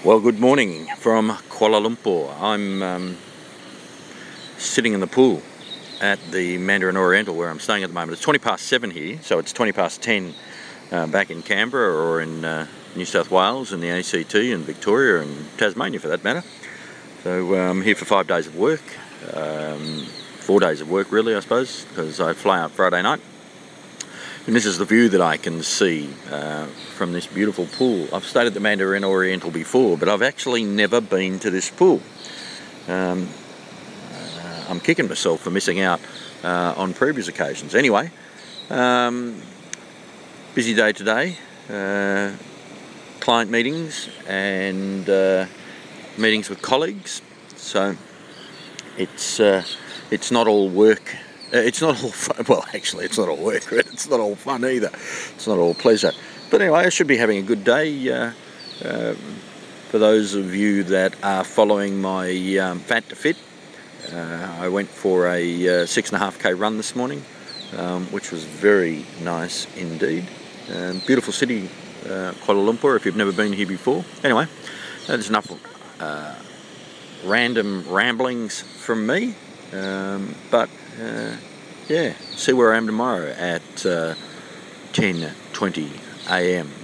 Well, good morning from Kuala Lumpur. I'm sitting in the pool at the Mandarin Oriental where I'm staying at the moment. It's 20 past 7 here, so it's 20 past 10 back in Canberra or in New South Wales and the ACT and Victoria and Tasmania for that matter. So I'm here for 5 days of work, 4 days of work really I suppose, because I fly out Friday night. And this is the view that I can see from this beautiful pool. I've stayed at the Mandarin Oriental before, but I've actually never been to this pool. I'm kicking myself for missing out on previous occasions. Anyway, busy day today. Client meetings and meetings with colleagues. So it's not all work. It's not all fun. Well, actually, it's not all work. It's not all fun either. It's not all pleasure. But anyway, I should be having a good day. For those of you that are following my Fat to Fit, I went for a 6.5k run this morning, which was very nice indeed. Beautiful city, Kuala Lumpur, if you've never been here before. Anyway, there's enough random ramblings from me. But yeah, see where I am tomorrow at 10:20 a.m.